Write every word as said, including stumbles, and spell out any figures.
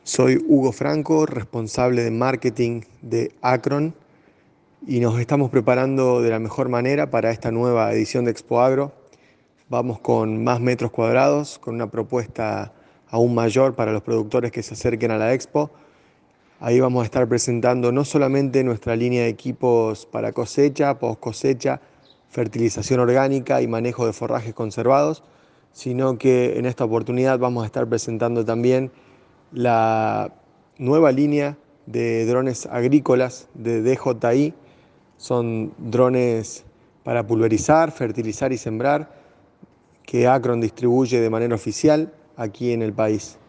Soy Hugo Franco, responsable de marketing de Acron y nos estamos preparando de la mejor manera para esta nueva edición de Expo Agro. Vamos con más metros cuadrados, con una propuesta aún mayor para los productores que se acerquen a la Expo. Ahí vamos a estar presentando no solamente nuestra línea de equipos para cosecha, post cosecha, fertilización orgánica y manejo de forrajes conservados, sino que en esta oportunidad vamos a estar presentando también la nueva línea de drones agrícolas de D J I. Son drones para pulverizar, fertilizar y sembrar que Acron distribuye de manera oficial aquí en el país.